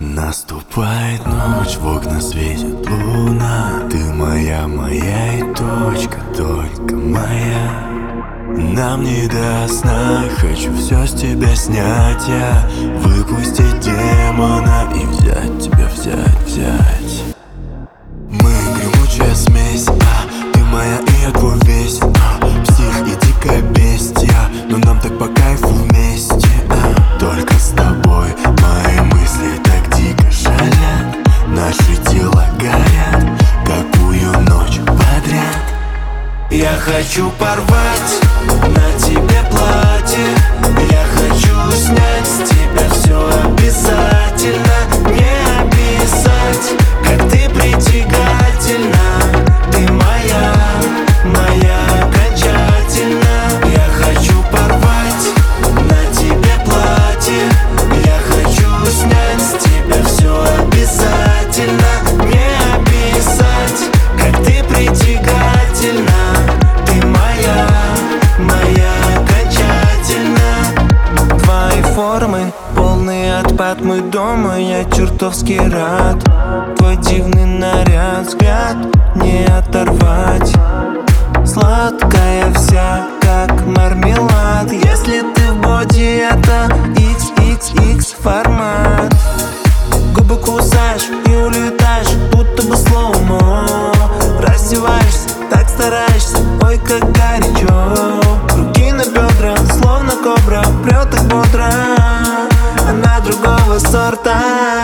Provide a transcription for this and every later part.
Наступает ночь, в окна светит луна. Ты моя, моя и точка, только моя. Нам не до сна, хочу все с тебя снять я. Выпустить демона и взять тебя, взять. Мы гремучая смесь, ты моя и я твой весь, псих и дикое бестия, но нам так по кайфу вместе, только с тобой мои мысли так дико шалят. Наши тела горят, какую ночь подряд. Я хочу порвать на тебе платье, я хочу снять с тебя все обязательно. Не описать, как ты притягательна. Ты моя, моя окончательно. Я хочу порвать на тебе платье, я хочу снять с тебя все обязательно. Не описать, как ты притягательна. Ты моя, моя окончательно. Твои формы полный отпад, мы дома, я чертовски рад. Твой дивный наряд, взгляд не оторвать. Сладкая вся, как мармелад. Если ты в боди, это XXX формат. Губы кусаешь и улетаешь, будто бы слоумо. Раздеваешься, так стараешься, ой, как горячо. Руки на бедра, словно кобра, прет так бодро. Она другого сорта.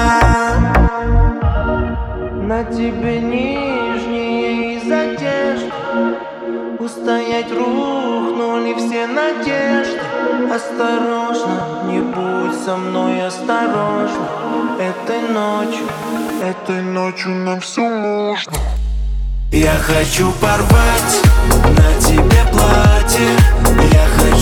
На тебе нижние из одежды, устоять рухнули все надежды. Осторожно, не будь со мной осторожна. Этой ночью нам все можно. Я хочу порвать на тебе платье, я хочу